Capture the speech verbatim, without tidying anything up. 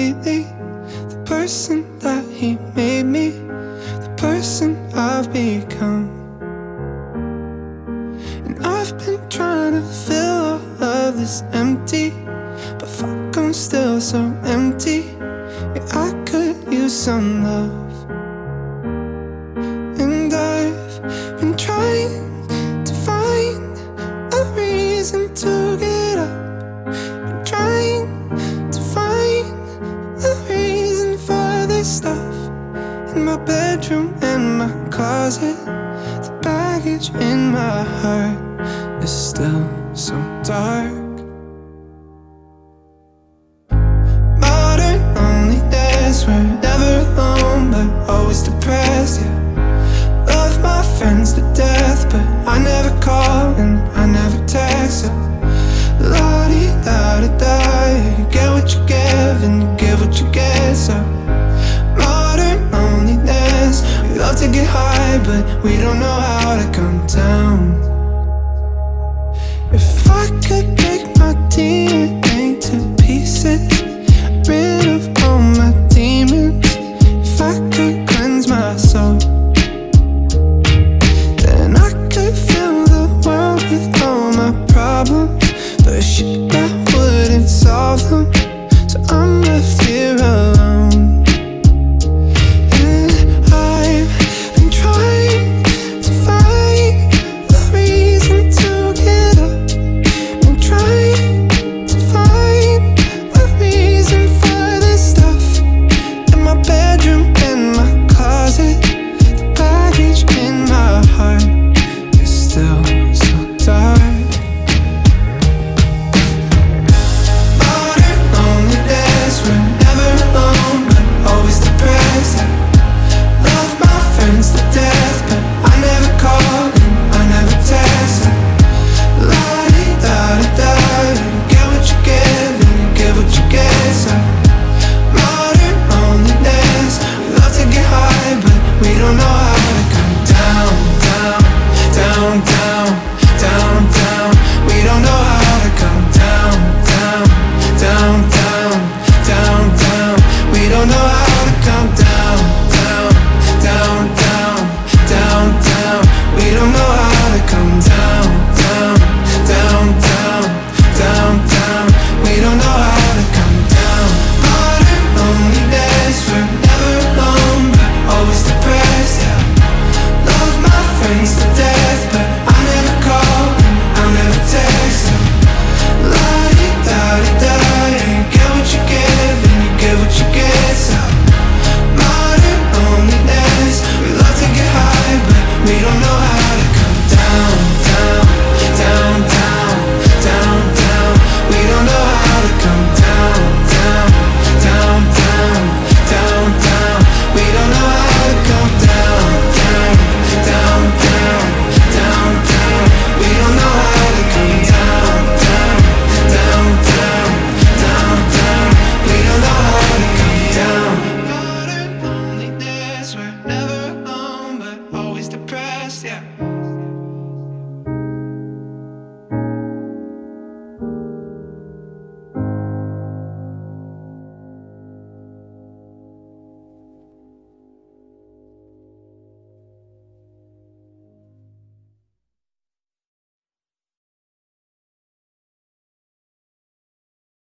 lately. The person that he made me, the person I've become. And I've been trying to fill all of this empty, but fuck, I'm still so empty. Yeah, I could use some love. And I've been trying to find a reason to get up. Been trying to find a reason for this stuff. In my bedroom and my closet, the baggage in my heart is still so dark. Modern loneliness, we're never alone but always depressed, yeah. Love my friends to death, but I never call and I never text, yeah. La-di-da-da-da, yeah. You get what you give and you give what you get, so modern loneliness. We love to get high, but we don't know how.